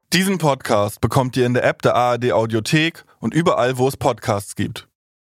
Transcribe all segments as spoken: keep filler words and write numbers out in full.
Diesen Podcast bekommt ihr in der App der A R D Audiothek und überall, wo es Podcasts gibt.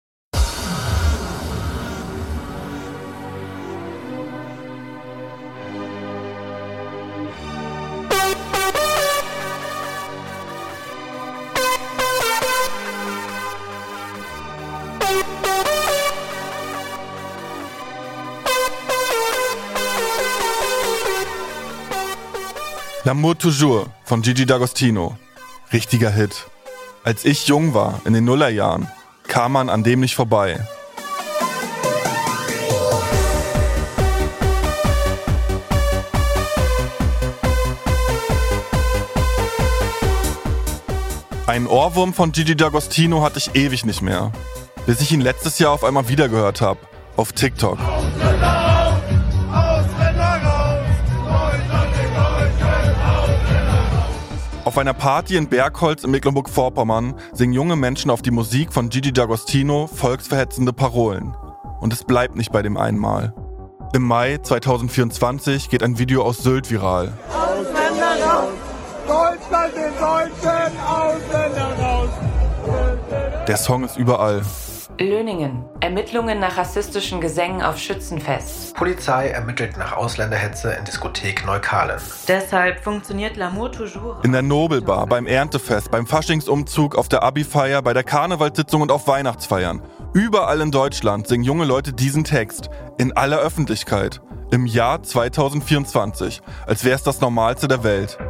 L'amour toujours von Gigi D'Agostino. Richtiger Hit. Als ich jung war, in den Nullerjahren, kam man an dem nicht vorbei. Einen Ohrwurm von Gigi D'Agostino hatte ich ewig nicht mehr, bis ich ihn letztes Jahr auf einmal wieder gehört habe, auf TikTok. Auf einer Party in Bergholz in Mecklenburg-Vorpommern singen junge Menschen auf die Musik von Gigi D'Agostino volksverhetzende Parolen. Und es bleibt nicht bei dem einmal. Im Mai zweitausendvierundzwanzig geht ein Video aus Sylt viral. Ausländer raus! Deutschland den Deutschen! Ausländer raus! Der Song ist überall. Löningen. Ermittlungen nach rassistischen Gesängen auf Schützenfest. Polizei ermittelt nach Ausländerhetze in Diskothek Neukalen. Deshalb funktioniert L'amour toujours. In der Nobelbar, beim Erntefest, beim Faschingsumzug, auf der Abi-Feier, bei der Karnevalssitzung und auf Weihnachtsfeiern. Überall in Deutschland singen junge Leute diesen Text. In aller Öffentlichkeit. Im Jahr zweitausendvierundzwanzig. Als wäre es das Normalste der Welt.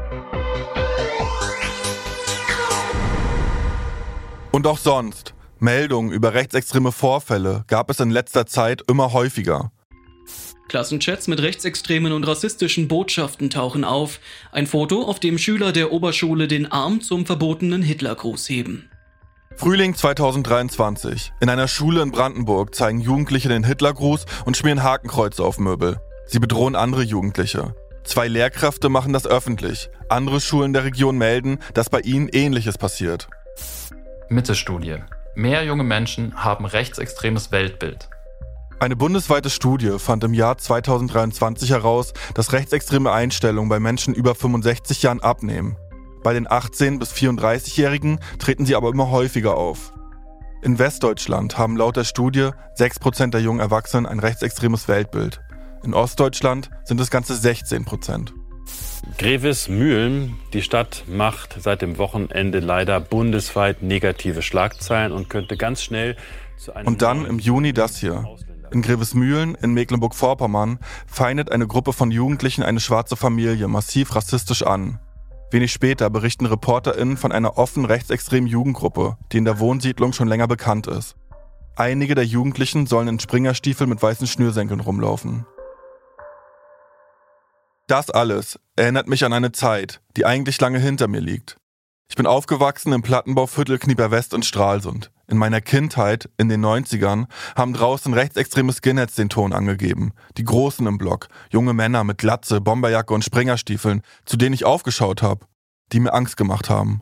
Und auch sonst. Meldungen über rechtsextreme Vorfälle gab es in letzter Zeit immer häufiger. Klassenchats mit rechtsextremen und rassistischen Botschaften tauchen auf. Ein Foto, auf dem Schüler der Oberschule den Arm zum verbotenen Hitlergruß heben. Frühling zweitausenddreiundzwanzig. In einer Schule in Brandenburg zeigen Jugendliche den Hitlergruß und schmieren Hakenkreuze auf Möbel. Sie bedrohen andere Jugendliche. Zwei Lehrkräfte machen das öffentlich. Andere Schulen der Region melden, dass bei ihnen Ähnliches passiert. Mitte-Studie. Mehr junge Menschen haben rechtsextremes Weltbild. Eine bundesweite Studie fand im Jahr zweitausenddreiundzwanzig heraus, dass rechtsextreme Einstellungen bei Menschen über fünfundsechzig Jahren abnehmen. Bei den achtzehn- bis vierunddreißigjährigen treten sie aber immer häufiger auf. In Westdeutschland haben laut der Studie sechs Prozent der jungen Erwachsenen ein rechtsextremes Weltbild. In Ostdeutschland sind es ganze sechzehn Prozent. Grevesmühlen, die Stadt macht seit dem Wochenende leider bundesweit negative Schlagzeilen und könnte ganz schnell zu einem... Und dann im Juni das hier. In Grevesmühlen in Mecklenburg-Vorpommern feindet eine Gruppe von Jugendlichen eine schwarze Familie massiv rassistisch an. Wenig später berichten ReporterInnen von einer offen rechtsextremen Jugendgruppe, die in der Wohnsiedlung schon länger bekannt ist. Einige der Jugendlichen sollen in Springerstiefeln mit weißen Schnürsenkeln rumlaufen. Das alles erinnert mich an eine Zeit, die eigentlich lange hinter mir liegt. Ich bin aufgewachsen im Plattenbauviertel Knieper-West in Stralsund. In meiner Kindheit, in den neunzigern, haben draußen rechtsextreme Skinheads den Ton angegeben. Die Großen im Block, junge Männer mit Glatze, Bomberjacke und Springerstiefeln, zu denen ich aufgeschaut habe, die mir Angst gemacht haben.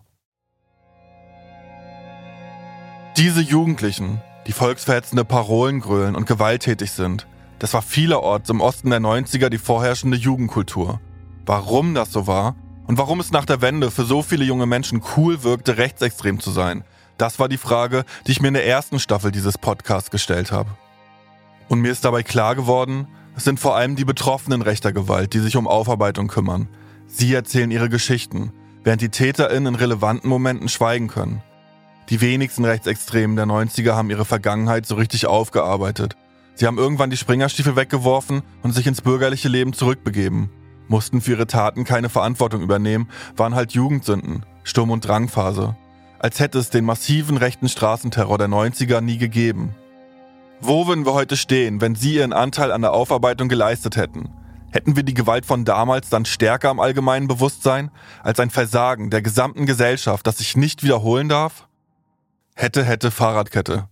Diese Jugendlichen, die volksverhetzende Parolen grölen und gewalttätig sind, das war vielerorts im Osten der neunziger die vorherrschende Jugendkultur. Warum das so war und warum es nach der Wende für so viele junge Menschen cool wirkte, rechtsextrem zu sein, das war die Frage, die ich mir in der ersten Staffel dieses Podcasts gestellt habe. Und mir ist dabei klar geworden, es sind vor allem die Betroffenen rechter Gewalt, die sich um Aufarbeitung kümmern. Sie erzählen ihre Geschichten, während die TäterInnen in relevanten Momenten schweigen können. Die wenigsten Rechtsextremen der neunziger haben ihre Vergangenheit so richtig aufgearbeitet. Sie haben irgendwann die Springerstiefel weggeworfen und sich ins bürgerliche Leben zurückbegeben. Mussten für ihre Taten keine Verantwortung übernehmen, waren halt Jugendsünden, Sturm- und Drangphase. Als hätte es den massiven rechten Straßenterror der neunziger nie gegeben. Wo würden wir heute stehen, wenn sie ihren Anteil an der Aufarbeitung geleistet hätten? Hätten wir die Gewalt von damals dann stärker im allgemeinen Bewusstsein, als ein Versagen der gesamten Gesellschaft, das sich nicht wiederholen darf? Hätte, hätte, Fahrradkette.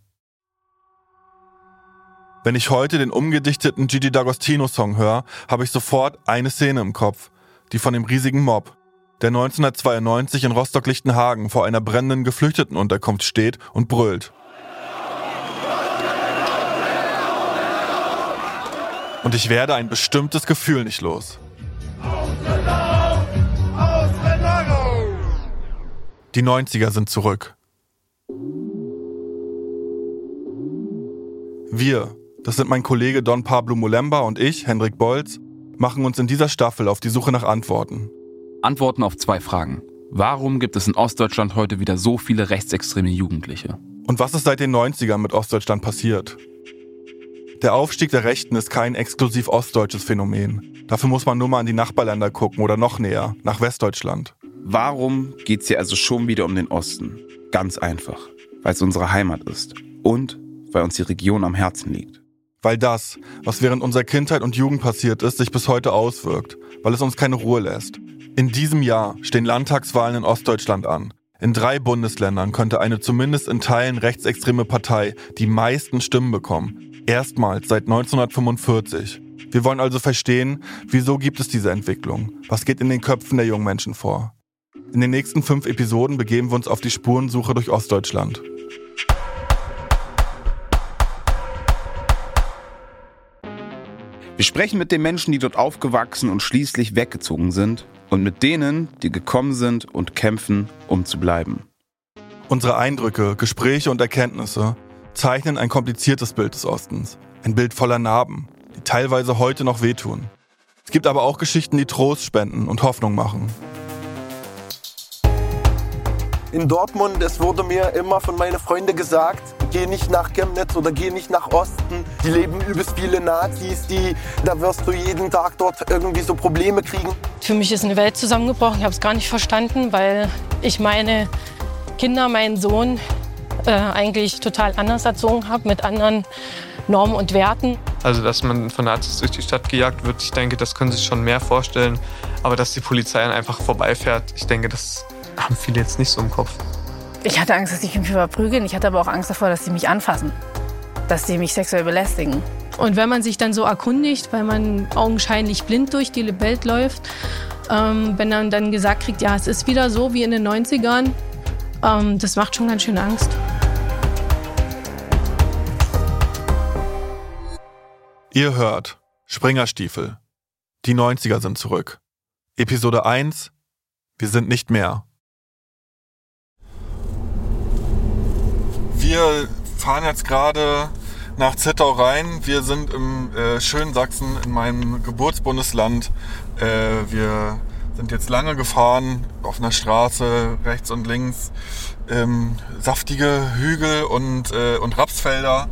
Wenn ich heute den umgedichteten Gigi D'Agostino-Song höre, habe ich sofort eine Szene im Kopf, die von dem riesigen Mob, der neunzehnhundertzweiundneunzig in Rostock-Lichtenhagen vor einer brennenden Geflüchtetenunterkunft steht und brüllt. Und ich werde ein bestimmtes Gefühl nicht los. Ausländer, Ausländer raus! Die neunziger sind zurück. Wir, das sind mein Kollege Don Pablo Molemba und ich, Hendrik Bolz, machen uns in dieser Staffel auf die Suche nach Antworten. Antworten auf zwei Fragen. Warum gibt es in Ostdeutschland heute wieder so viele rechtsextreme Jugendliche? Und was ist seit den neunzigern mit Ostdeutschland passiert? Der Aufstieg der Rechten ist kein exklusiv ostdeutsches Phänomen. Dafür muss man nur mal in die Nachbarländer gucken oder noch näher, nach Westdeutschland. Warum geht es hier also schon wieder um den Osten? Ganz einfach, weil es unsere Heimat ist und weil uns die Region am Herzen liegt. Weil das, was während unserer Kindheit und Jugend passiert ist, sich bis heute auswirkt, weil es uns keine Ruhe lässt. In diesem Jahr stehen Landtagswahlen in Ostdeutschland an. In drei Bundesländern könnte eine zumindest in Teilen rechtsextreme Partei die meisten Stimmen bekommen. Erstmals seit neunzehnhundertfünfundvierzig. Wir wollen also verstehen, wieso gibt es diese Entwicklung? Was geht in den Köpfen der jungen Menschen vor? In den nächsten fünf Episoden begeben wir uns auf die Spurensuche durch Ostdeutschland. Wir sprechen mit den Menschen, die dort aufgewachsen und schließlich weggezogen sind und mit denen, die gekommen sind und kämpfen, um zu bleiben. Unsere Eindrücke, Gespräche und Erkenntnisse zeichnen ein kompliziertes Bild des Ostens. Ein Bild voller Narben, die teilweise heute noch wehtun. Es gibt aber auch Geschichten, die Trost spenden und Hoffnung machen. In Dortmund, es wurde mir immer von meinen Freunden gesagt, geh nicht nach Chemnitz oder geh nicht nach Osten. Die leben übelst viele Nazis, die, da wirst du jeden Tag dort irgendwie so Probleme kriegen. Für mich ist eine Welt zusammengebrochen, ich habe es gar nicht verstanden, weil ich meine Kinder, meinen Sohn äh, eigentlich total anders erzogen habe, mit anderen Normen und Werten. Also, dass man von Nazis durch die Stadt gejagt wird, ich denke, das können sich schon mehr vorstellen. Aber dass die Polizei dann einfach vorbeifährt, ich denke, das haben viele jetzt nicht so im Kopf. Ich hatte Angst, dass sie mich verprügeln. Ich hatte aber auch Angst davor, dass sie mich anfassen, dass sie mich sexuell belästigen. Und wenn man sich dann so erkundigt, weil man augenscheinlich blind durch die Welt läuft, ähm, wenn man dann gesagt kriegt, ja, es ist wieder so wie in den neunzigern, ähm, das macht schon ganz schön Angst. Ihr hört Springerstiefel. Die neunziger sind zurück. Episode eins. Wir sind nicht mehr. Wir fahren jetzt gerade nach Zittau rein. Wir sind im äh, schönen Sachsen, in meinem Geburtsbundesland. Äh, wir sind jetzt lange gefahren auf einer Straße, rechts und links. Ähm, saftige Hügel und, äh, und Rapsfelder.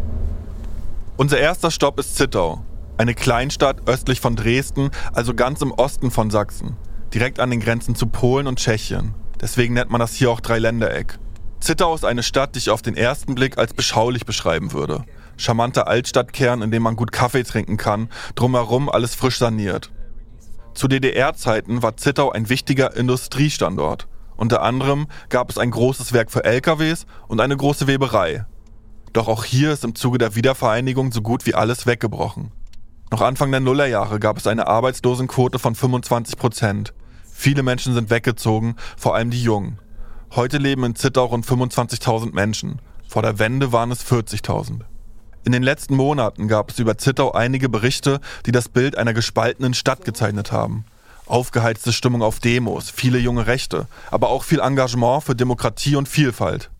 Unser erster Stopp ist Zittau. Eine Kleinstadt östlich von Dresden, also ganz im Osten von Sachsen. Direkt an den Grenzen zu Polen und Tschechien. Deswegen nennt man das hier auch Dreiländereck. Zittau ist eine Stadt, die ich auf den ersten Blick als beschaulich beschreiben würde. Charmanter Altstadtkern, in dem man gut Kaffee trinken kann, drumherum alles frisch saniert. Zu D D R-Zeiten war Zittau ein wichtiger Industriestandort. Unter anderem gab es ein großes Werk für L K Ws und eine große Weberei. Doch auch hier ist im Zuge der Wiedervereinigung so gut wie alles weggebrochen. Noch Anfang der Nullerjahre gab es eine Arbeitslosenquote von fünfundzwanzig Prozent. Viele Menschen sind weggezogen, vor allem die Jungen. Heute leben in Zittau rund fünfundzwanzigtausend Menschen. Vor der Wende waren es vierzigtausend. In den letzten Monaten gab es über Zittau einige Berichte, die das Bild einer gespaltenen Stadt gezeichnet haben. Aufgeheizte Stimmung auf Demos, viele junge Rechte, aber auch viel Engagement für Demokratie und Vielfalt.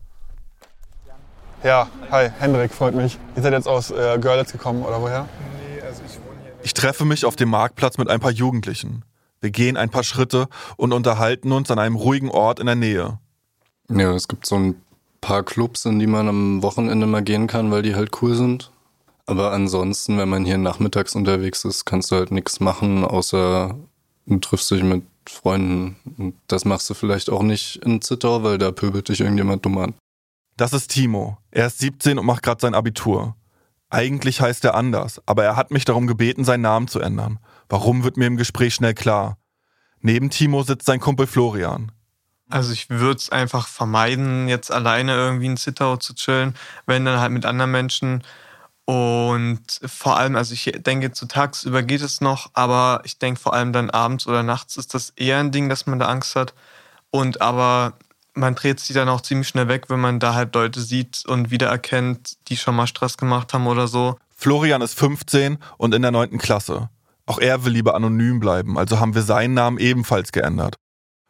Ja, hi, Hendrik, freut mich. Ihr seid jetzt aus äh, Görlitz gekommen, oder woher? Nee, also ich wohne hier. Ich treffe mich auf dem Marktplatz mit ein paar Jugendlichen. Wir gehen ein paar Schritte und unterhalten uns an einem ruhigen Ort in der Nähe. Ja, es gibt so ein paar Clubs, in die man am Wochenende mal gehen kann, weil die halt cool sind. Aber ansonsten, wenn man hier nachmittags unterwegs ist, kannst du halt nichts machen, außer du triffst dich mit Freunden. Und das machst du vielleicht auch nicht in Zittau, weil da pöbelt dich irgendjemand dumm an. Das ist Timo. Er ist siebzehn und macht gerade sein Abitur. Eigentlich heißt er anders, aber er hat mich darum gebeten, seinen Namen zu ändern. Warum, wird mir im Gespräch schnell klar. Neben Timo sitzt sein Kumpel Florian. Also ich würde es einfach vermeiden, jetzt alleine irgendwie in Zittau zu chillen, wenn dann halt mit anderen Menschen. Und vor allem, also ich denke, zu tagsüber geht es noch, aber ich denke vor allem dann abends oder nachts ist das eher ein Ding, dass man da Angst hat. Und aber man dreht sich dann auch ziemlich schnell weg, wenn man da halt Leute sieht und wiedererkennt, die schon mal Stress gemacht haben oder so. Florian ist fünfzehn und in der neunten Klasse. Auch er will lieber anonym bleiben, also haben wir seinen Namen ebenfalls geändert.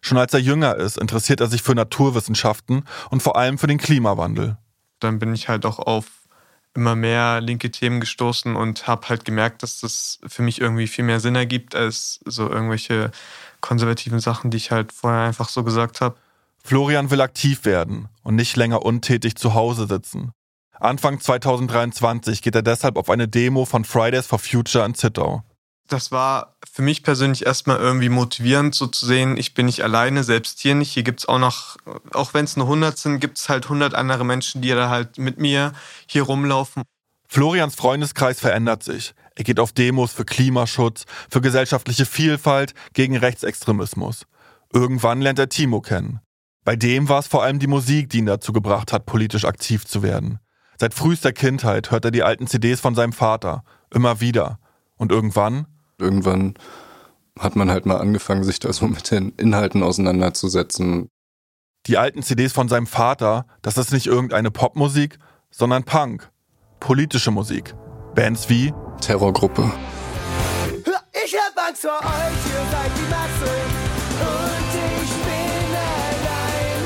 Schon als er jünger ist, interessiert er sich für Naturwissenschaften und vor allem für den Klimawandel. Dann bin ich halt auch auf immer mehr linke Themen gestoßen und habe halt gemerkt, dass das für mich irgendwie viel mehr Sinn ergibt als so irgendwelche konservativen Sachen, die ich halt vorher einfach so gesagt habe. Florian will aktiv werden und nicht länger untätig zu Hause sitzen. Anfang zweitausenddreiundzwanzig geht er deshalb auf eine Demo von Fridays for Future in Zittau. Das war für mich persönlich erstmal irgendwie motivierend, so zu sehen, ich bin nicht alleine, selbst hier nicht. Hier gibt es auch noch, auch wenn es nur hundert sind, gibt es halt hundert andere Menschen, die da halt mit mir hier rumlaufen. Florians Freundeskreis verändert sich. Er geht auf Demos für Klimaschutz, für gesellschaftliche Vielfalt, gegen Rechtsextremismus. Irgendwann lernt er Timo kennen. Bei dem war es vor allem die Musik, die ihn dazu gebracht hat, politisch aktiv zu werden. Seit frühester Kindheit hört er die alten C Ds von seinem Vater. Immer wieder. Und irgendwann... Irgendwann hat man halt mal angefangen, sich da so mit den Inhalten auseinanderzusetzen. Die alten C Ds von seinem Vater, das ist nicht irgendeine Popmusik, sondern Punk. Politische Musik. Bands wie Terrorgruppe. Ich hab Angst vor euch, ihr seid die Masse und ich bin allein.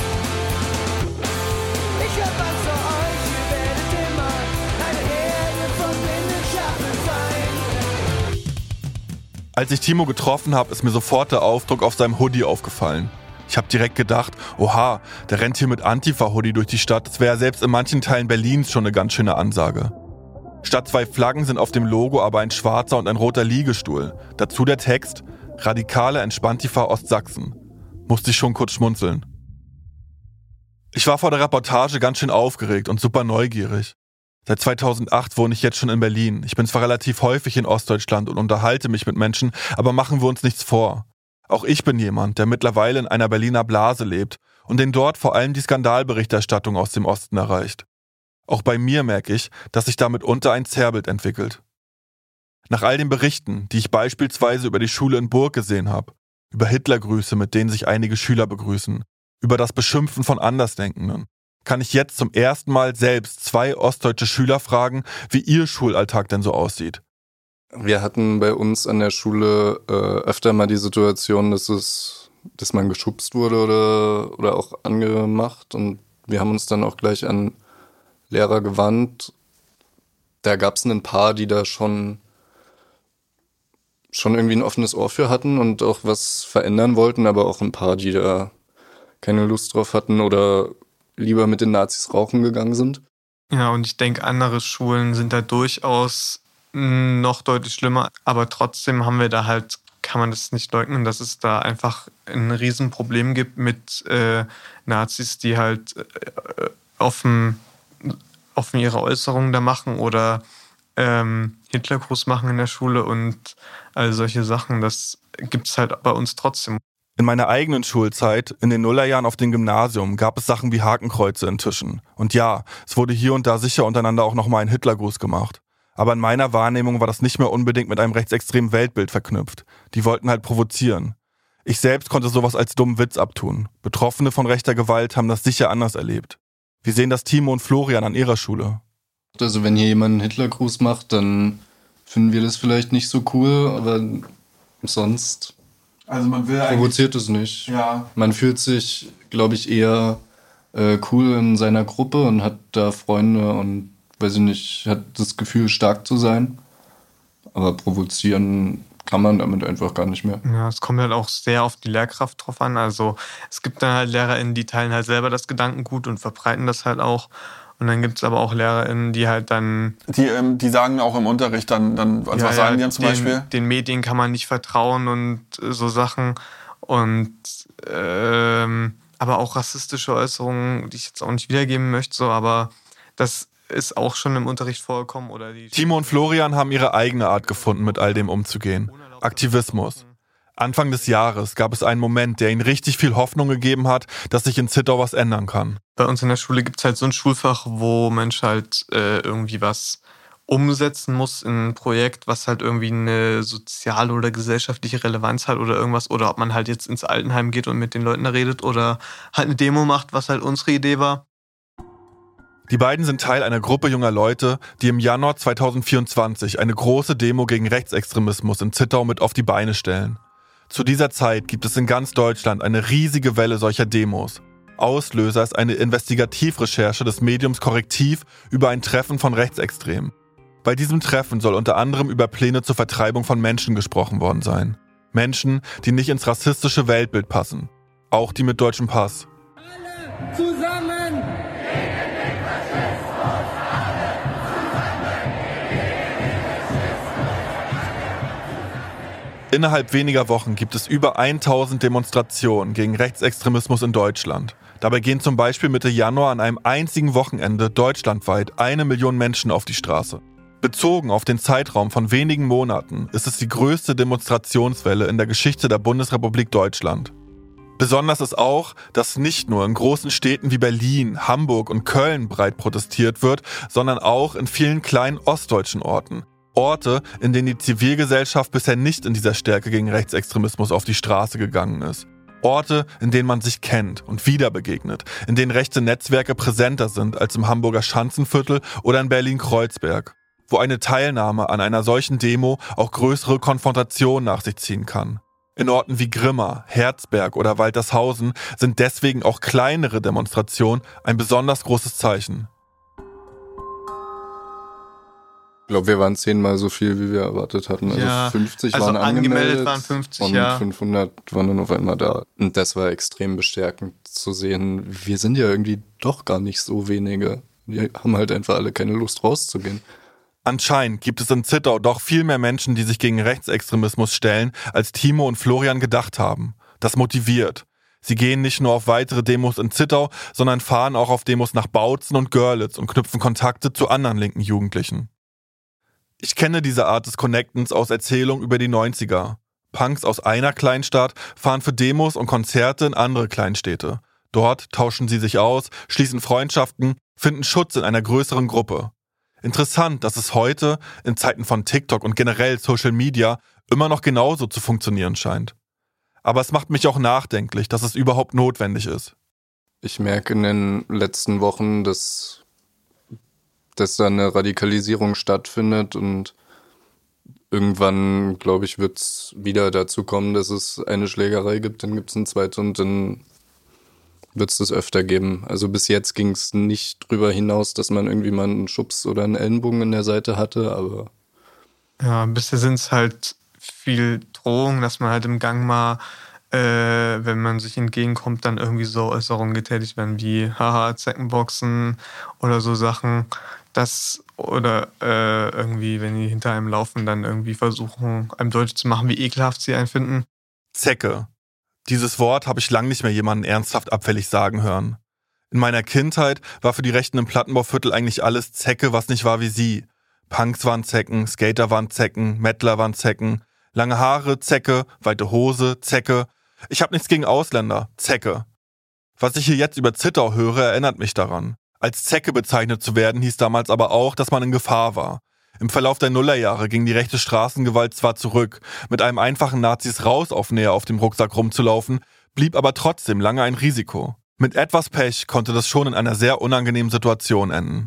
Ich hab Angst vor euch, ihr werdet immer eine Herde von blinden Schafen sein. Als ich Timo getroffen habe, ist mir sofort der Aufdruck auf seinem Hoodie aufgefallen. Ich habe direkt gedacht, oha, der rennt hier mit Antifa-Hoodie durch die Stadt. Das wäre selbst in manchen Teilen Berlins schon eine ganz schöne Ansage. Statt zwei Flaggen sind auf dem Logo aber ein schwarzer und ein roter Liegestuhl. Dazu der Text, Radikale Entspantifa Ostsachsen. Musste ich schon kurz schmunzeln. Ich war vor der Reportage ganz schön aufgeregt und super neugierig. Seit zweitausendacht wohne ich jetzt schon in Berlin. Ich bin zwar relativ häufig in Ostdeutschland und unterhalte mich mit Menschen, aber machen wir uns nichts vor. Auch ich bin jemand, der mittlerweile in einer Berliner Blase lebt und den dort vor allem die Skandalberichterstattung aus dem Osten erreicht. Auch bei mir merke ich, dass sich damit unter ein Zerrbild entwickelt. Nach all den Berichten, die ich beispielsweise über die Schule in Burg gesehen habe, über Hitlergrüße, mit denen sich einige Schüler begrüßen, über das Beschimpfen von Andersdenkenden, kann ich jetzt zum ersten Mal selbst zwei ostdeutsche Schüler fragen, wie ihr Schulalltag denn so aussieht. Wir hatten bei uns an der Schule äh, öfter mal die Situation, dass es, dass man geschubst wurde oder, oder auch angemacht, und wir haben uns dann auch gleich an Lehrer gewandt. Da gab es ein paar, die da schon, schon irgendwie ein offenes Ohr für hatten und auch was verändern wollten, aber auch ein paar, die da keine Lust drauf hatten oder lieber mit den Nazis rauchen gegangen sind. Ja, und ich denke, andere Schulen sind da durchaus noch deutlich schlimmer, aber trotzdem haben wir da halt, kann man das nicht leugnen, dass es da einfach ein Riesenproblem gibt mit äh, Nazis, die halt äh, offen, offen ihre Äußerungen da machen oder ähm, Hitlergruß machen in der Schule und all solche Sachen. Das gibt es halt bei uns trotzdem. In meiner eigenen Schulzeit, in den Nullerjahren auf dem Gymnasium, gab es Sachen wie Hakenkreuze in Tischen. Und ja, es wurde hier und da sicher untereinander auch nochmal ein Hitlergruß gemacht. Aber in meiner Wahrnehmung war das nicht mehr unbedingt mit einem rechtsextremen Weltbild verknüpft. Die wollten halt provozieren. Ich selbst konnte sowas als dummen Witz abtun. Betroffene von rechter Gewalt haben das sicher anders erlebt. Wie sehen das Timo und Florian an ihrer Schule? Also wenn hier jemand einen Hitlergruß macht, dann finden wir das vielleicht nicht so cool, aber sonst also man will provoziert es nicht. Ja. Man fühlt sich, glaube ich, eher äh, cool in seiner Gruppe und hat da Freunde und weiß ich nicht, hat das Gefühl, stark zu sein. Aber provozieren kann man damit einfach gar nicht mehr. Ja, es kommt halt auch sehr auf die Lehrkraft drauf an. Also es gibt dann halt LehrerInnen, die teilen halt selber das Gedankengut und verbreiten das halt auch. Und dann gibt es aber auch LehrerInnen, die halt dann... Die, ähm, die sagen auch im Unterricht dann, dann also ja, was sagen ja, die dann zum den, Beispiel? Den Medien kann man nicht vertrauen und so Sachen. Und ähm, aber auch rassistische Äußerungen, die ich jetzt auch nicht wiedergeben möchte, so, aber das ist auch schon im Unterricht vorgekommen. Oder die Timo und Florian haben ihre eigene Art gefunden, mit all dem umzugehen. Aktivismus. Anfang des Jahres gab es einen Moment, der ihnen richtig viel Hoffnung gegeben hat, dass sich in Zittau was ändern kann. Bei uns in der Schule gibt es halt so ein Schulfach, wo Mensch halt äh, irgendwie was umsetzen muss in ein Projekt, was halt irgendwie eine soziale oder gesellschaftliche Relevanz hat oder irgendwas. Oder ob man halt jetzt ins Altenheim geht und mit den Leuten redet oder halt eine Demo macht, was halt unsere Idee war. Die beiden sind Teil einer Gruppe junger Leute, die im Januar zweitausendvierundzwanzig eine große Demo gegen Rechtsextremismus in Zittau mit auf die Beine stellen. Zu dieser Zeit gibt es in ganz Deutschland eine riesige Welle solcher Demos. Auslöser ist eine Investigativrecherche des Mediums Korrektiv über ein Treffen von Rechtsextremen. Bei diesem Treffen soll unter anderem über Pläne zur Vertreibung von Menschen gesprochen worden sein. Menschen, die nicht ins rassistische Weltbild passen. Auch die mit deutschem Pass. Alle zusammen! Innerhalb weniger Wochen gibt es über tausend Demonstrationen gegen Rechtsextremismus in Deutschland. Dabei gehen zum Beispiel Mitte Januar an einem einzigen Wochenende deutschlandweit eine Million Menschen auf die Straße. Bezogen auf den Zeitraum von wenigen Monaten ist es die größte Demonstrationswelle in der Geschichte der Bundesrepublik Deutschland. Besonders ist auch, dass nicht nur in großen Städten wie Berlin, Hamburg und Köln breit protestiert wird, sondern auch in vielen kleinen ostdeutschen Orten. Orte, in denen die Zivilgesellschaft bisher nicht in dieser Stärke gegen Rechtsextremismus auf die Straße gegangen ist. Orte, in denen man sich kennt und wieder begegnet, in denen rechte Netzwerke präsenter sind als im Hamburger Schanzenviertel oder in Berlin-Kreuzberg, wo eine Teilnahme an einer solchen Demo auch größere Konfrontationen nach sich ziehen kann. In Orten wie Grimma, Herzberg oder Waltershausen sind deswegen auch kleinere Demonstrationen ein besonders großes Zeichen. Ich glaube, wir waren zehnmal so viel, wie wir erwartet hatten. Also ja, fünfzig also waren angemeldet, angemeldet waren fünfzig, und ja. fünfhundert waren dann auf einmal da. Und das war extrem bestärkend zu sehen. Wir sind ja irgendwie doch gar nicht so wenige. Die haben halt einfach alle keine Lust rauszugehen. Anscheinend gibt es in Zittau doch viel mehr Menschen, die sich gegen Rechtsextremismus stellen, als Timo und Florian gedacht haben. Das motiviert. Sie gehen nicht nur auf weitere Demos in Zittau, sondern fahren auch auf Demos nach Bautzen und Görlitz und knüpfen Kontakte zu anderen linken Jugendlichen. Ich kenne diese Art des Connectens aus Erzählungen über die neunziger. Punks aus einer Kleinstadt fahren für Demos und Konzerte in andere Kleinstädte. Dort tauschen sie sich aus, schließen Freundschaften, finden Schutz in einer größeren Gruppe. Interessant, dass es heute, in Zeiten von TikTok und generell Social Media, immer noch genauso zu funktionieren scheint. Aber es macht mich auch nachdenklich, dass es überhaupt notwendig ist. Ich merke in den letzten Wochen, dass dass da eine Radikalisierung stattfindet und irgendwann, glaube ich, wird es wieder dazu kommen, dass es eine Schlägerei gibt, dann gibt es eine zweite und dann wird es das öfter geben. Also bis jetzt ging es nicht drüber hinaus, dass man irgendwie mal einen Schubs oder einen Ellenbogen in der Seite hatte, aber... Ja, bisher sind es halt viel Drohungen, dass man halt im Gang mal, äh, wenn man sich entgegenkommt, dann irgendwie so Äußerungen getätigt werden wie haha, Zeckenboxen oder so Sachen. Das oder äh, irgendwie, wenn die hinter einem laufen, dann irgendwie versuchen, einem deutlich zu machen, wie ekelhaft sie einen finden. Zecke. Dieses Wort habe ich lang nicht mehr jemanden ernsthaft abfällig sagen hören. In meiner Kindheit war für die Rechten im Plattenbauviertel eigentlich alles Zecke, was nicht war wie sie. Punks waren Zecken, Skater waren Zecken, Mettler waren Zecken, lange Haare, Zecke, weite Hose, Zecke. Ich habe nichts gegen Ausländer, Zecke. Was ich hier jetzt über Zittau höre, erinnert mich daran. Als Zecke bezeichnet zu werden, hieß damals aber auch, dass man in Gefahr war. Im Verlauf der Nullerjahre ging die rechte Straßengewalt zwar zurück, mit einem einfachen Nazis raus auf Nähe auf dem Rucksack rumzulaufen, blieb aber trotzdem lange ein Risiko. Mit etwas Pech konnte das schon in einer sehr unangenehmen Situation enden.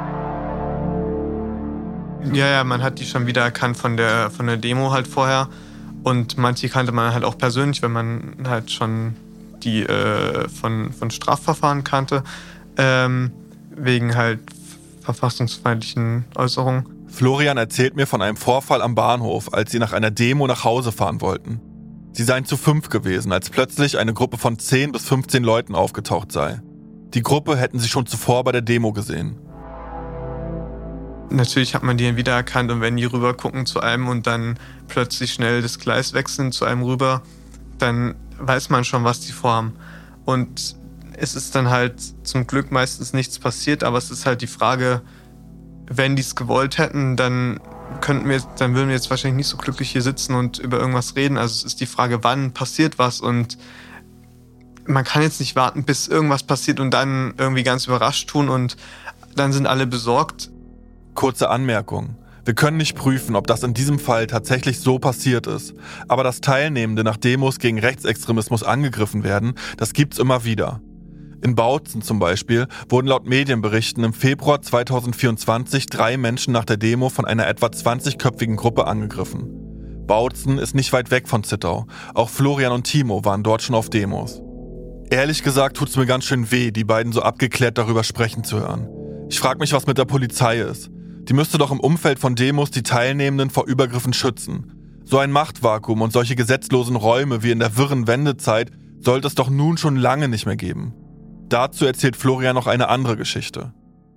Ja, ja, man hat die schon wieder erkannt von der, von der Demo halt vorher. Und manche kannte man halt auch persönlich, wenn man halt schon die äh, von, von Strafverfahren kannte. Ähm, wegen halt verfassungsfeindlichen Äußerungen. Florian erzählt mir von einem Vorfall am Bahnhof, als sie nach einer Demo nach Hause fahren wollten. Sie seien zu fünf gewesen, als plötzlich eine Gruppe von zehn bis fünfzehn Leuten aufgetaucht sei. Die Gruppe hätten sie schon zuvor bei der Demo gesehen. Natürlich hat man die wiedererkannt und wenn die rüber gucken zu einem und dann plötzlich schnell das Gleis wechseln zu einem rüber, dann weiß man schon, was die vorhaben. Und es ist dann halt zum Glück meistens nichts passiert, aber es ist halt die Frage, wenn die es gewollt hätten, dann könnten wir, dann würden wir jetzt wahrscheinlich nicht so glücklich hier sitzen und über irgendwas reden. Also es ist die Frage, wann passiert was und man kann jetzt nicht warten, bis irgendwas passiert und dann irgendwie ganz überrascht tun und dann sind alle besorgt. Kurze Anmerkung. Wir können nicht prüfen, ob das in diesem Fall tatsächlich so passiert ist. Aber dass Teilnehmende nach Demos gegen Rechtsextremismus angegriffen werden, das gibt's immer wieder. In Bautzen zum Beispiel wurden laut Medienberichten im Februar zweitausendvierundzwanzig drei Menschen nach der Demo von einer etwa zwanzigköpfigen Gruppe angegriffen. Bautzen ist nicht weit weg von Zittau. Auch Florian und Timo waren dort schon auf Demos. Ehrlich gesagt tut's mir ganz schön weh, die beiden so abgeklärt darüber sprechen zu hören. Ich frage mich, was mit der Polizei ist. Die müsste doch im Umfeld von Demos die Teilnehmenden vor Übergriffen schützen. So ein Machtvakuum und solche gesetzlosen Räume wie in der wirren Wendezeit sollte es doch nun schon lange nicht mehr geben. Dazu erzählt Florian noch eine andere Geschichte.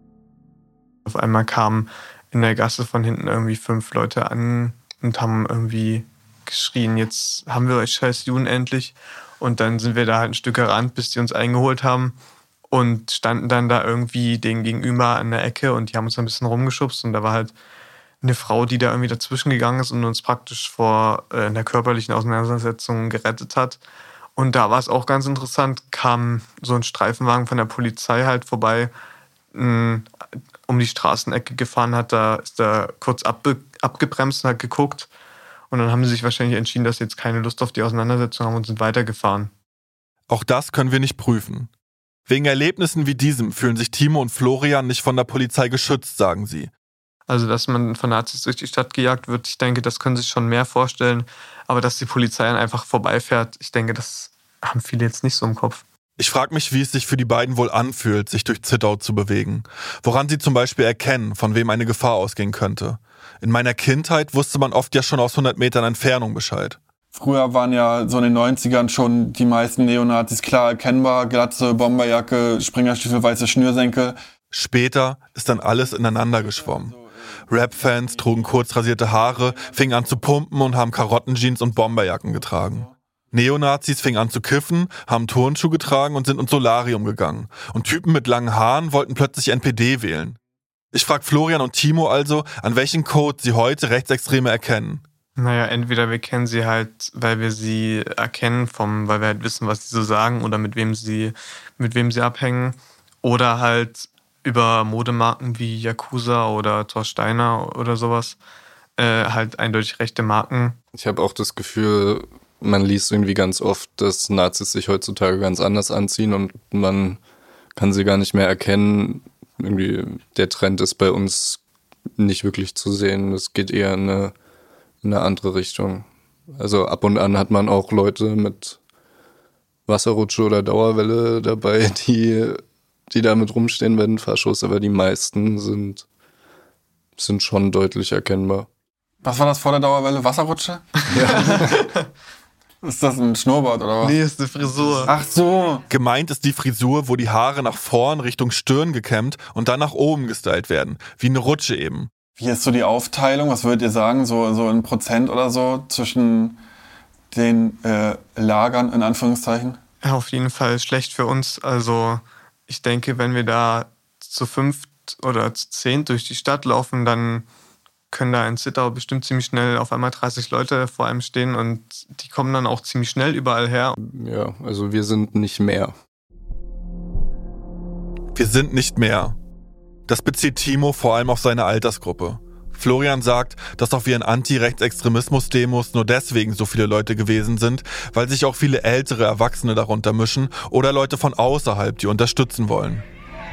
Auf einmal kamen in der Gasse von hinten irgendwie fünf Leute an und haben irgendwie geschrien, jetzt haben wir euch scheiß Juden endlich. Und dann sind wir da halt ein Stück gerannt, bis die uns eingeholt haben und standen dann da irgendwie denen gegenüber an der Ecke und die haben uns ein bisschen rumgeschubst und da war halt eine Frau, die da irgendwie dazwischen gegangen ist und uns praktisch vor äh, einer körperlichen Auseinandersetzung gerettet hat. Und da war es auch ganz interessant, kam so ein Streifenwagen von der Polizei halt vorbei, mh, um die Straßenecke gefahren hat, da ist er kurz abbe- abgebremst und hat geguckt. Und dann haben sie sich wahrscheinlich entschieden, dass sie jetzt keine Lust auf die Auseinandersetzung haben und sind weitergefahren. Auch das können wir nicht prüfen. Wegen Erlebnissen wie diesem fühlen sich Timo und Florian nicht von der Polizei geschützt, sagen sie. Also, dass man von Nazis durch die Stadt gejagt wird, ich denke, das können sich schon mehr vorstellen. Aber dass die Polizei dann einfach vorbeifährt, ich denke, das haben viele jetzt nicht so im Kopf. Ich frage mich, wie es sich für die beiden wohl anfühlt, sich durch Zittau zu bewegen. Woran sie zum Beispiel erkennen, von wem eine Gefahr ausgehen könnte. In meiner Kindheit wusste man oft ja schon aus hundert Metern Entfernung Bescheid. Früher waren ja so in den neunzigern schon die meisten Neonazis klar erkennbar. Glatze, Bomberjacke, Springerstiefel, weiße Schnürsenkel. Später ist dann alles ineinander geschwommen. Rap-Fans trugen kurzrasierte Haare, fingen an zu pumpen und haben Karottenjeans und Bomberjacken getragen. Neonazis fingen an zu kiffen, haben Turnschuhe getragen und sind ins Solarium gegangen. Und Typen mit langen Haaren wollten plötzlich N P D wählen. Ich frage Florian und Timo also, an welchen Code sie heute Rechtsextreme erkennen. Naja, entweder wir kennen sie halt, weil wir sie erkennen, vom, weil wir halt wissen, was sie so sagen oder mit wem sie, mit wem sie abhängen. Oder halt über Modemarken wie Yakuza oder Thor Steiner oder sowas. Äh, halt eindeutig rechte Marken. Ich habe auch das Gefühl, man liest irgendwie ganz oft, dass Nazis sich heutzutage ganz anders anziehen und man kann sie gar nicht mehr erkennen. Irgendwie der Trend ist bei uns nicht wirklich zu sehen. Es geht eher in eine, in eine andere Richtung. Also ab und an hat man auch Leute mit Wasserrutsche oder Dauerwelle dabei, die, die damit rumstehen, wenn Faschos, aber die meisten sind, sind schon deutlich erkennbar. Was war das vor der Dauerwelle? Wasserrutsche? Ja. Ist das ein Schnurrbart oder was? Nee, ist eine Frisur. Ach so. Gemeint ist die Frisur, wo die Haare nach vorn Richtung Stirn gekämmt und dann nach oben gestylt werden. Wie eine Rutsche eben. Wie ist so die Aufteilung? Was würdet ihr sagen? So, so in Prozent oder so zwischen den äh, Lagern in Anführungszeichen? Ja, auf jeden Fall schlecht für uns. Also ich denke, wenn wir da zu fünft oder zu zehnt durch die Stadt laufen, dann können da in Zittau bestimmt ziemlich schnell auf einmal dreißig Leute vor einem stehen und die kommen dann auch ziemlich schnell überall her. Ja, also wir sind nicht mehr. Wir sind nicht mehr. Das bezieht Timo vor allem auf seine Altersgruppe. Florian sagt, dass auf ihren Anti-Rechtsextremismus-Demos nur deswegen so viele Leute gewesen sind, weil sich auch viele ältere Erwachsene darunter mischen oder Leute von außerhalb, die unterstützen wollen.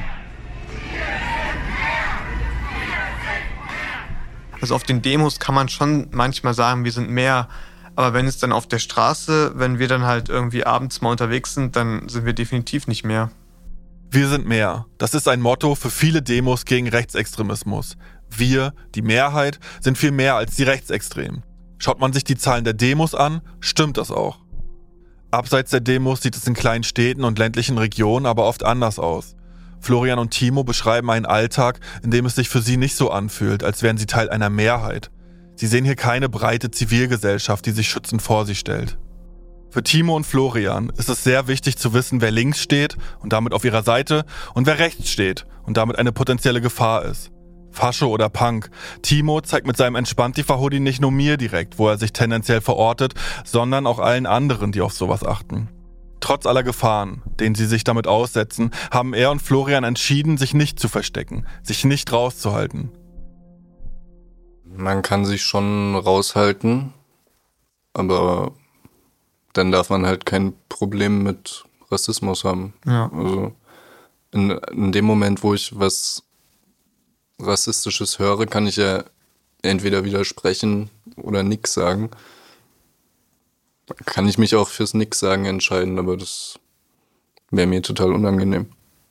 Also auf den Demos kann man schon manchmal sagen, wir sind mehr. Aber wenn es dann auf der Straße, wenn wir dann halt irgendwie abends mal unterwegs sind, dann sind wir definitiv nicht mehr. Wir sind mehr. Das ist ein Motto für viele Demos gegen Rechtsextremismus. Wir, die Mehrheit, sind viel mehr als die Rechtsextremen. Schaut man sich die Zahlen der Demos an, stimmt das auch. Abseits der Demos sieht es in kleinen Städten und ländlichen Regionen aber oft anders aus. Florian und Timo beschreiben einen Alltag, in dem es sich für sie nicht so anfühlt, als wären sie Teil einer Mehrheit. Sie sehen hier keine breite Zivilgesellschaft, die sich schützend vor sie stellt. Für Timo und Florian ist es sehr wichtig zu wissen, wer links steht und damit auf ihrer Seite und wer rechts steht und damit eine potenzielle Gefahr ist. Fascho oder Punk. Timo zeigt mit seinem Entspantifa-Hoodie nicht nur mir direkt, wo er sich tendenziell verortet, sondern auch allen anderen, die auf sowas achten. Trotz aller Gefahren, denen sie sich damit aussetzen, haben er und Florian entschieden, sich nicht zu verstecken, sich nicht rauszuhalten. Man kann sich schon raushalten, aber dann darf man halt kein Problem mit Rassismus haben. Ja. Also in, in dem Moment, wo ich was Rassistisches höre, kann ich ja entweder widersprechen oder nix sagen. Kann ich mich auch fürs Nix sagen entscheiden, aber das wäre mir total unangenehm.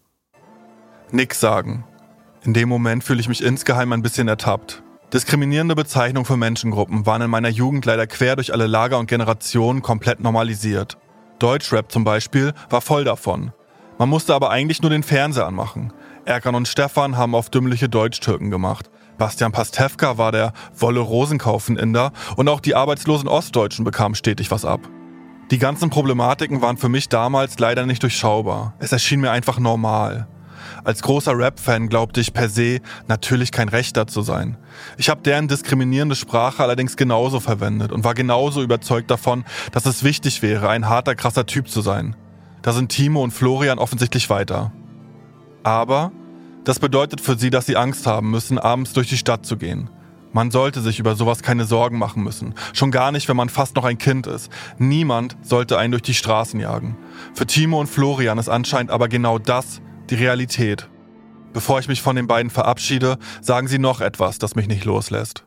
Nix sagen. In dem Moment fühle ich mich insgeheim ein bisschen ertappt. Diskriminierende Bezeichnungen für Menschengruppen waren in meiner Jugend leider quer durch alle Lager und Generationen komplett normalisiert. Deutschrap zum Beispiel war voll davon. Man musste aber eigentlich nur den Fernseher anmachen. Erkan und Stefan haben auf dümmliche Deutschtürken gemacht. Bastian Pastewka war der Wolle-Rosenkaufen-Inder und auch die arbeitslosen Ostdeutschen bekamen stetig was ab. Die ganzen Problematiken waren für mich damals leider nicht durchschaubar. Es erschien mir einfach normal. Als großer Rap-Fan glaubte ich per se natürlich kein Rechter zu sein. Ich habe deren diskriminierende Sprache allerdings genauso verwendet und war genauso überzeugt davon, dass es wichtig wäre, ein harter, krasser Typ zu sein. Da sind Timo und Florian offensichtlich weiter. Aber das bedeutet für sie, dass sie Angst haben müssen, abends durch die Stadt zu gehen. Man sollte sich über sowas keine Sorgen machen müssen. Schon gar nicht, wenn man fast noch ein Kind ist. Niemand sollte einen durch die Straßen jagen. Für Timo und Florian ist anscheinend aber genau das die Realität. Bevor ich mich von den beiden verabschiede, sagen sie noch etwas, das mich nicht loslässt.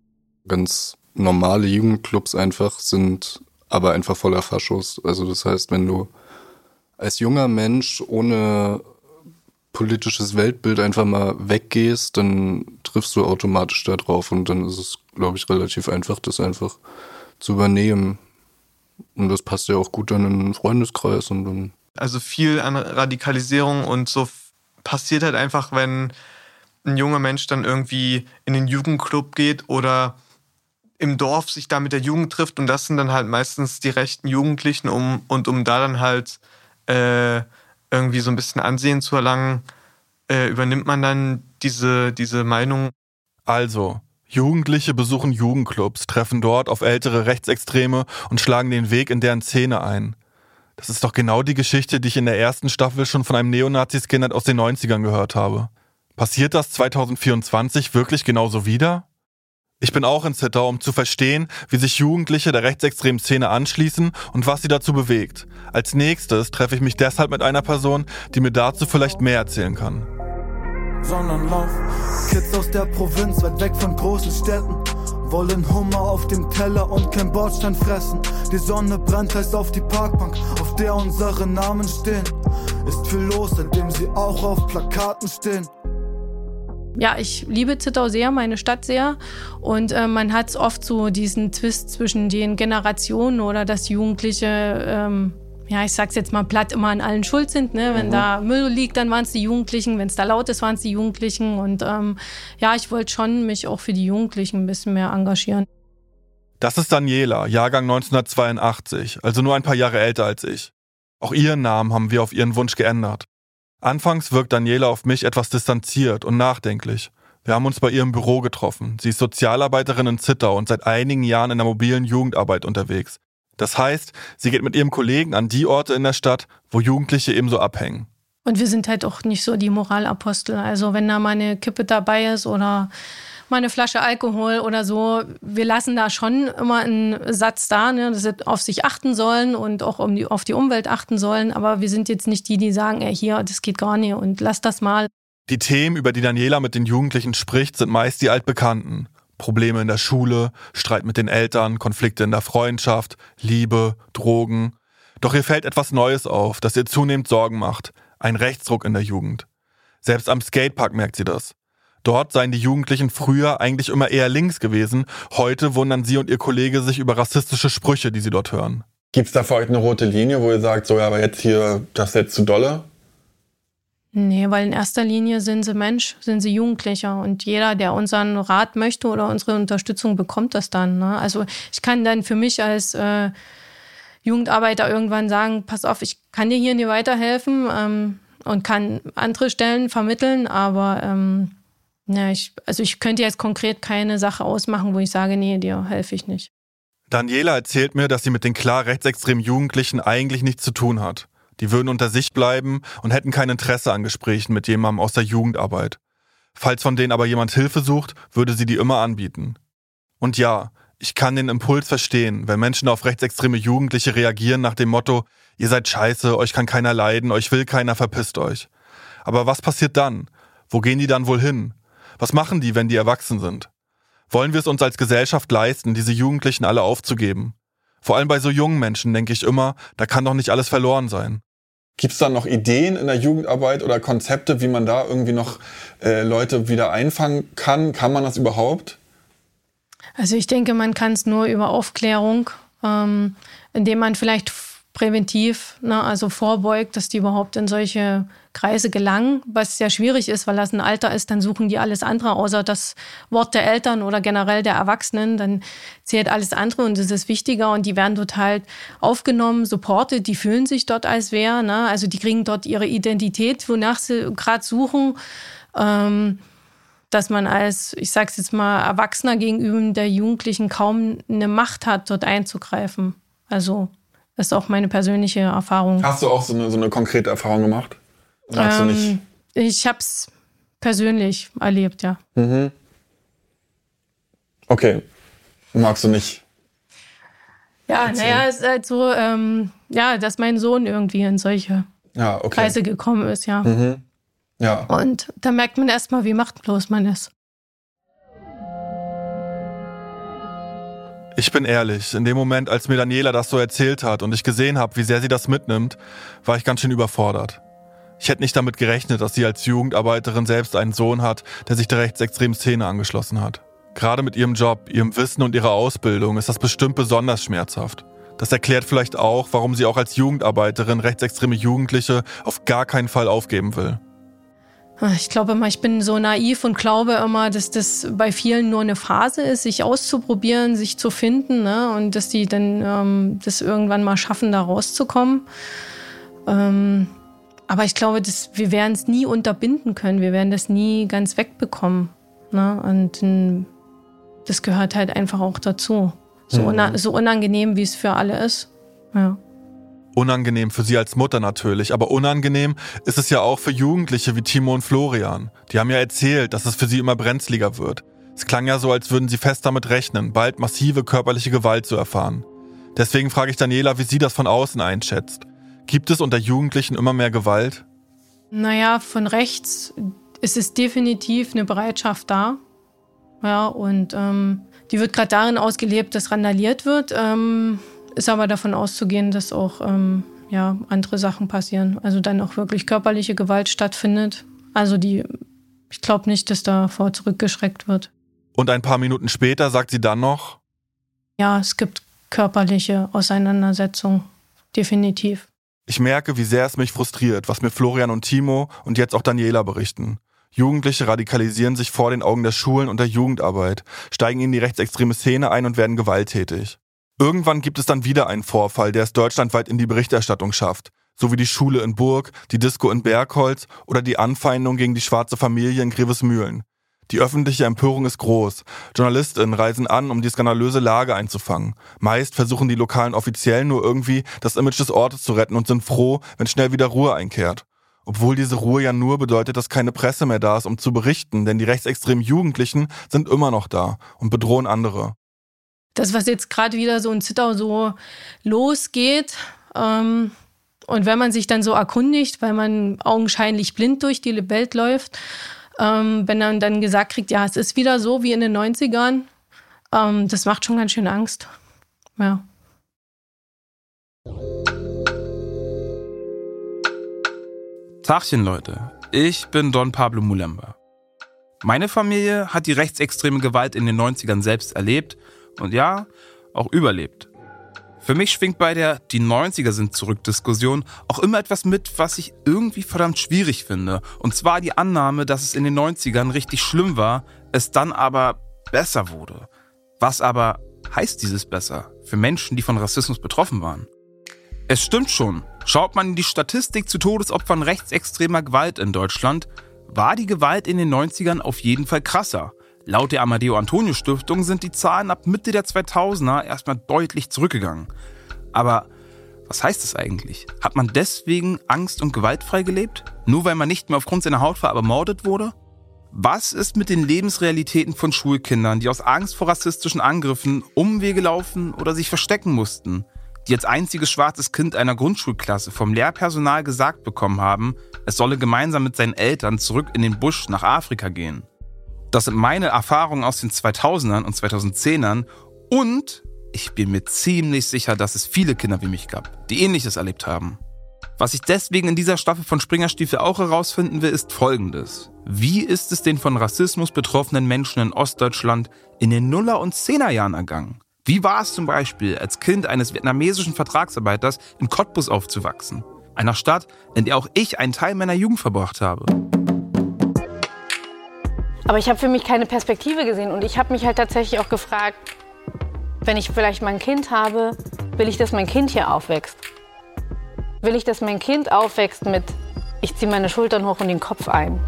Ganz normale Jugendclubs einfach sind aber einfach voller Faschos. Also das heißt, wenn du als junger Mensch ohne politisches Weltbild einfach mal weggehst, dann triffst du automatisch da drauf und dann ist es, glaube ich, relativ einfach, das einfach zu übernehmen. Und das passt ja auch gut dann in den Freundeskreis und dann. Also viel an Radikalisierung und so passiert halt einfach, wenn ein junger Mensch dann irgendwie in den Jugendclub geht oder im Dorf sich da mit der Jugend trifft und das sind dann halt meistens die rechten Jugendlichen um, und um da dann halt äh, irgendwie so ein bisschen Ansehen zu erlangen, äh, übernimmt man dann diese, diese Meinung. Also, Jugendliche besuchen Jugendclubs, treffen dort auf ältere Rechtsextreme und schlagen den Weg in deren Szene ein. Das ist doch genau die Geschichte, die ich in der ersten Staffel schon von einem Neonazi-Skinhead aus den neunzigern gehört habe. Passiert das zwanzig vierundzwanzig wirklich genauso wieder? Ich bin auch in Zittau, um zu verstehen, wie sich Jugendliche der rechtsextremen Szene anschließen und was sie dazu bewegt. Als nächstes treffe ich mich deshalb mit einer Person, die mir dazu vielleicht mehr erzählen kann. Sonnenlauf, Kids aus der Provinz, weit weg von großen Städten, wollen Hummer auf dem Teller und kein Bordstein fressen. Die Sonne brennt heiß auf die Parkbank, auf der unsere Namen stehen. Ist viel los, seitdem sie auch auf Plakaten stehen. Ja, ich liebe Zittau sehr, meine Stadt sehr. Und äh, man hat oft so diesen Twist zwischen den Generationen oder dass Jugendliche, ähm, ja, ich sag's jetzt mal platt, immer an allen schuld sind. Ne? Wenn mhm. da Müll liegt, dann waren es die Jugendlichen. Wenn es da laut ist, waren es die Jugendlichen. Und ähm, ja, ich wollte schon mich auch für die Jugendlichen ein bisschen mehr engagieren. Das ist Daniela, Jahrgang neunzehnhundertzweiundachtzig, also nur ein paar Jahre älter als ich. Auch ihren Namen haben wir auf ihren Wunsch geändert. Anfangs wirkt Daniela auf mich etwas distanziert und nachdenklich. Wir haben uns bei ihr im Büro getroffen. Sie ist Sozialarbeiterin in Zittau und seit einigen Jahren in der mobilen Jugendarbeit unterwegs. Das heißt, sie geht mit ihrem Kollegen an die Orte in der Stadt, wo Jugendliche ebenso abhängen. Und wir sind halt auch nicht so die Moralapostel. Also wenn da mal eine Kippe dabei ist oder mal eine Flasche Alkohol oder so, wir lassen da schon immer einen Satz da, ne, dass sie auf sich achten sollen und auch um die, auf die Umwelt achten sollen. Aber wir sind jetzt nicht die, die sagen, ey, hier, das geht gar nicht und lass das mal. Die Themen, über die Daniela mit den Jugendlichen spricht, sind meist die altbekannten. Probleme in der Schule, Streit mit den Eltern, Konflikte in der Freundschaft, Liebe, Drogen. Doch ihr fällt etwas Neues auf, das ihr zunehmend Sorgen macht. Ein Rechtsruck in der Jugend. Selbst am Skatepark merkt sie das. Dort seien die Jugendlichen früher eigentlich immer eher links gewesen. Heute wundern sie und ihr Kollege sich über rassistische Sprüche, die sie dort hören. Gibt's da für euch eine rote Linie, wo ihr sagt, so ja, aber jetzt hier, das ist jetzt zu dolle? Nee, weil in erster Linie sind sie Mensch, sind sie Jugendlicher. Und jeder, der unseren Rat möchte oder unsere Unterstützung, bekommt das dann. Ne? Also ich kann dann für mich als äh, Jugendarbeiter irgendwann sagen, pass auf, ich kann dir hier nicht weiterhelfen ähm, und kann andere Stellen vermitteln, aber ähm, ja, ich, also ich könnte jetzt konkret keine Sache ausmachen, wo ich sage, nee, dir helfe ich nicht. Daniela erzählt mir, dass sie mit den klar rechtsextremen Jugendlichen eigentlich nichts zu tun hat. Die würden unter sich bleiben und hätten kein Interesse an Gesprächen mit jemandem aus der Jugendarbeit. Falls von denen aber jemand Hilfe sucht, würde sie die immer anbieten. Und ja, ich kann den Impuls verstehen, wenn Menschen auf rechtsextreme Jugendliche reagieren nach dem Motto, ihr seid scheiße, euch kann keiner leiden, euch will keiner, verpisst euch. Aber was passiert dann? Wo gehen die dann wohl hin? Was machen die, wenn die erwachsen sind? Wollen wir es uns als Gesellschaft leisten, diese Jugendlichen alle aufzugeben? Vor allem bei so jungen Menschen denke ich immer, da kann doch nicht alles verloren sein. Gibt es da noch Ideen in der Jugendarbeit oder Konzepte, wie man da irgendwie noch äh, Leute wieder einfangen kann? Kann man das überhaupt? Also ich denke, man kann es nur über Aufklärung, ähm, indem man vielleicht präventiv, ne, also vorbeugt, dass die überhaupt in solche Kreise gelangen, was sehr schwierig ist, weil das ein Alter ist, dann suchen die alles andere, außer das Wort der Eltern oder generell der Erwachsenen, dann zählt alles andere und das ist wichtiger und die werden dort halt aufgenommen, supported, die fühlen sich dort als wer, ne, also die kriegen dort ihre Identität, wonach sie gerade suchen, ähm, dass man als, ich sag's jetzt mal, Erwachsener gegenüber der Jugendlichen kaum eine Macht hat, dort einzugreifen. Also das ist auch meine persönliche Erfahrung. Hast du auch so eine, so eine konkrete Erfahrung gemacht? Magst ähm, du nicht? Ich habe es persönlich erlebt, ja. Mhm. Okay. Magst du nicht? Ja, naja, es ist halt so, ähm, ja, dass mein Sohn irgendwie in solche ja, okay. Kreise gekommen ist, ja. Mhm. Ja. Und da merkt man erstmal, wie machtlos man ist. Ich bin ehrlich, in dem Moment, als mir Daniela das so erzählt hat und ich gesehen habe, wie sehr sie das mitnimmt, war ich ganz schön überfordert. Ich hätte nicht damit gerechnet, dass sie als Jugendarbeiterin selbst einen Sohn hat, der sich der rechtsextremen Szene angeschlossen hat. Gerade mit ihrem Job, ihrem Wissen und ihrer Ausbildung ist das bestimmt besonders schmerzhaft. Das erklärt vielleicht auch, warum sie auch als Jugendarbeiterin rechtsextreme Jugendliche auf gar keinen Fall aufgeben will. Ich glaube immer, ich bin so naiv und glaube immer, dass das bei vielen nur eine Phase ist, sich auszuprobieren, sich zu finden, ne? Und dass die dann ähm, das irgendwann mal schaffen, da rauszukommen. Ähm, aber ich glaube, dass wir werden es nie unterbinden können. Wir werden das nie ganz wegbekommen. Ne? Und ähm, das gehört halt einfach auch dazu. So, mhm. una- so unangenehm, wie es für alle ist. Ja. Unangenehm für sie als Mutter natürlich, aber unangenehm ist es ja auch für Jugendliche wie Timo und Florian. Die haben ja erzählt, dass es für sie immer brenzliger wird. Es klang ja so, als würden sie fest damit rechnen, bald massive körperliche Gewalt zu erfahren. Deswegen frage ich Daniela, wie sie das von außen einschätzt. Gibt es unter Jugendlichen immer mehr Gewalt? Naja, von rechts ist es definitiv eine Bereitschaft da. Ja, und ähm, die wird gerade darin ausgelebt, dass randaliert wird. Ähm, Ist aber davon auszugehen, dass auch ähm, ja, andere Sachen passieren. Also dann auch wirklich körperliche Gewalt stattfindet. Also die, ich glaube nicht, dass davor zurückgeschreckt wird. Und ein paar Minuten später sagt sie dann noch: Ja, es gibt körperliche Auseinandersetzungen. Definitiv. Ich merke, wie sehr es mich frustriert, was mir Florian und Timo und jetzt auch Daniela berichten. Jugendliche radikalisieren sich vor den Augen der Schulen und der Jugendarbeit, steigen in die rechtsextreme Szene ein und werden gewalttätig. Irgendwann gibt es dann wieder einen Vorfall, der es deutschlandweit in die Berichterstattung schafft, so wie die Schule in Burg, die Disco in Bergholz oder die Anfeindung gegen die schwarze Familie in Grevesmühlen. Die öffentliche Empörung ist groß. JournalistInnen reisen an, um die skandalöse Lage einzufangen. Meist versuchen die lokalen Offiziellen nur irgendwie, das Image des Ortes zu retten und sind froh, wenn schnell wieder Ruhe einkehrt. Obwohl diese Ruhe ja nur bedeutet, dass keine Presse mehr da ist, um zu berichten, denn die rechtsextremen Jugendlichen sind immer noch da und bedrohen andere. Das, was jetzt gerade wieder so in Zittau so losgeht, ähm, und wenn man sich dann so erkundigt, weil man augenscheinlich blind durch die Welt läuft, ähm, wenn man dann gesagt kriegt, ja, es ist wieder so wie in den neunzigern, ähm, das macht schon ganz schön Angst. Ja. Tagchen, Leute. Ich bin Don Pablo Mulemba. Meine Familie hat die rechtsextreme Gewalt in den neunzigern selbst erlebt und ja, auch überlebt. Für mich schwingt bei der Die neunziger sind zurück Diskussion auch immer etwas mit, was ich irgendwie verdammt schwierig finde. Und zwar die Annahme, dass es in den neunzigern richtig schlimm war, es dann aber besser wurde. Was aber heißt dieses besser für Menschen, die von Rassismus betroffen waren? Es stimmt schon. Schaut man in die Statistik zu Todesopfern rechtsextremer Gewalt in Deutschland, war die Gewalt in den neunzigern auf jeden Fall krasser. Laut der Amadeo-Antonio-Stiftung sind die Zahlen ab Mitte der zweitausender erstmal deutlich zurückgegangen. Aber was heißt das eigentlich? Hat man deswegen angst- und gewaltfrei gelebt? Nur weil man nicht mehr aufgrund seiner Hautfarbe ermordet wurde? Was ist mit den Lebensrealitäten von Schulkindern, die aus Angst vor rassistischen Angriffen Umwege laufen oder sich verstecken mussten? Die als einziges schwarzes Kind einer Grundschulklasse vom Lehrpersonal gesagt bekommen haben, es solle gemeinsam mit seinen Eltern zurück in den Busch nach Afrika gehen. Das sind meine Erfahrungen aus den zweitausendern und zweitausendzehnern und ich bin mir ziemlich sicher, dass es viele Kinder wie mich gab, die Ähnliches erlebt haben. Was ich deswegen in dieser Staffel von Springerstiefel auch herausfinden will, ist Folgendes. Wie ist es den von Rassismus betroffenen Menschen in Ostdeutschland in den Nuller- und Zehnerjahren ergangen? Wie war es zum Beispiel, als Kind eines vietnamesischen Vertragsarbeiters in Cottbus aufzuwachsen? Einer Stadt, in der auch ich einen Teil meiner Jugend verbracht habe. Aber ich habe für mich keine Perspektive gesehen und ich habe mich halt tatsächlich auch gefragt, wenn ich vielleicht mal ein Kind habe, will ich, dass mein Kind hier aufwächst? Will ich, dass mein Kind aufwächst mit, ich ziehe meine Schultern hoch und den Kopf ein?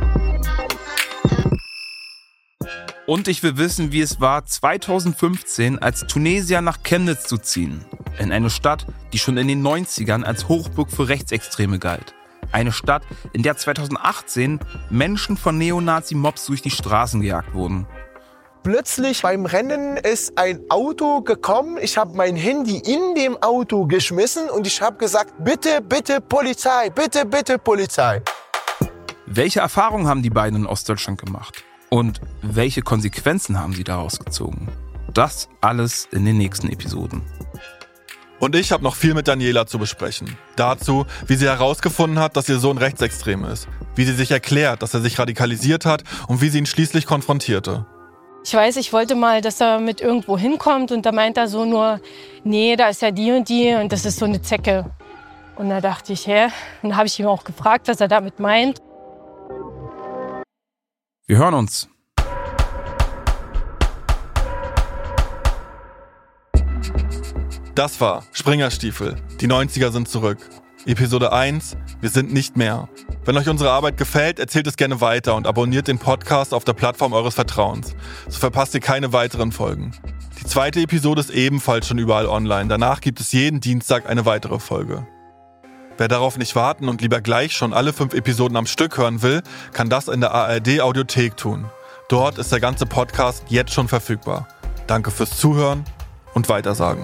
Und ich will wissen, wie es war, zweitausendfünfzehn als Tunesier nach Chemnitz zu ziehen. In eine Stadt, die schon in den neunzigern als Hochburg für Rechtsextreme galt. Eine Stadt, in der zweitausendachtzehn Menschen von Neonazi-Mobs durch die Straßen gejagt wurden. Plötzlich beim Rennen ist ein Auto gekommen. Ich habe mein Handy in dem Auto geschmissen und ich habe gesagt, bitte, bitte Polizei, bitte, bitte Polizei. Welche Erfahrungen haben die beiden in Ostdeutschland gemacht? Und welche Konsequenzen haben sie daraus gezogen? Das alles in den nächsten Episoden. Und ich habe noch viel mit Daniela zu besprechen. Dazu, wie sie herausgefunden hat, dass ihr Sohn rechtsextrem ist. Wie sie sich erklärt, dass er sich radikalisiert hat und wie sie ihn schließlich konfrontierte. Ich weiß, ich wollte mal, dass er mit irgendwo hinkommt und da meint er so nur, nee, da ist ja die und die und das ist so eine Zecke. Und da dachte ich, hä? Und dann habe ich ihn auch gefragt, was er damit meint. Wir hören uns. Das war Springerstiefel. Die neunziger sind zurück. Episode eins, wir sind nicht mehr. Wenn euch unsere Arbeit gefällt, erzählt es gerne weiter und abonniert den Podcast auf der Plattform eures Vertrauens. So verpasst ihr keine weiteren Folgen. Die zweite Episode ist ebenfalls schon überall online. Danach gibt es jeden Dienstag eine weitere Folge. Wer darauf nicht warten und lieber gleich schon alle fünf Episoden am Stück hören will, kann das in der A R D-Audiothek tun. Dort ist der ganze Podcast jetzt schon verfügbar. Danke fürs Zuhören und Weitersagen.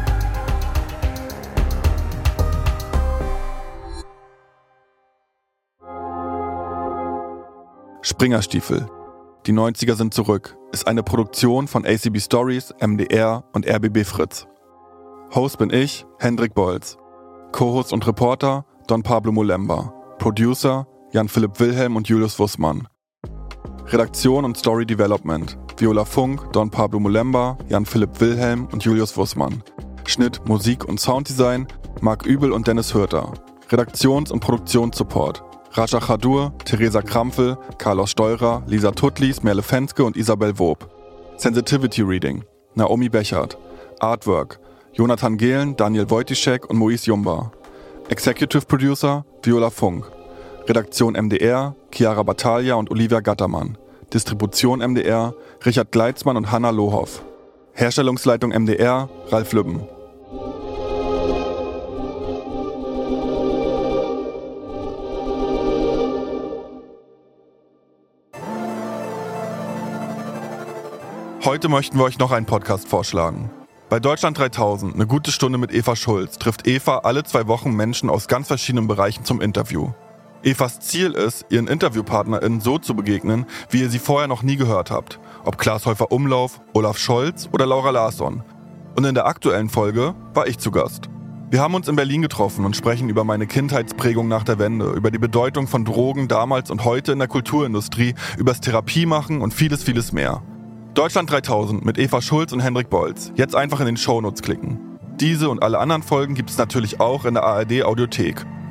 Springerstiefel. Die neunziger sind zurück ist eine Produktion von A C B Stories, M D R und R B B Fritz. Host bin ich, Hendrik Bolz. Co-Host und Reporter Don Pablo Mulemba. Producer Jan-Philipp Wilhelm und Julius Wussmann. Redaktion und Story Development Viola Funk, Don Pablo Mulemba, Jan-Philipp Wilhelm und Julius Wussmann. Schnitt, Musik und Sounddesign Marc Übel und Dennis Hürter. Redaktions- und Produktionssupport Raja Khadur, Theresa Krampfel, Carlos Steurer, Lisa Tutlis, Merle Fenske und Isabel Wob. Sensitivity Reading Naomi Bechert. Artwork Jonathan Gehlen, Daniel Wojciszek und Mois Jumba. Executive Producer Viola Funk. Redaktion M D R Chiara Battaglia und Olivia Gattermann. Distribution M D R Richard Gleitzmann und Hanna Lohoff. Herstellungsleitung M D R Ralf Lübben. Heute möchten wir euch noch einen Podcast vorschlagen. Bei Deutschland dreitausend, eine gute Stunde mit Eva Schulz, trifft Eva alle zwei Wochen Menschen aus ganz verschiedenen Bereichen zum Interview. Evas Ziel ist, ihren InterviewpartnerInnen so zu begegnen, wie ihr sie vorher noch nie gehört habt. Ob Klaas Häufer-Umlauf, Olaf Scholz oder Laura Larsson. Und in der aktuellen Folge war ich zu Gast. Wir haben uns in Berlin getroffen und sprechen über meine Kindheitsprägung nach der Wende, über die Bedeutung von Drogen damals und heute in der Kulturindustrie, übers Therapiemachen und vieles, vieles mehr. Deutschland dreitausend mit Eva Schulz und Hendrik Bolz. Jetzt einfach in den Shownotes klicken. Diese und alle anderen Folgen gibt es natürlich auch in der A R D-Audiothek.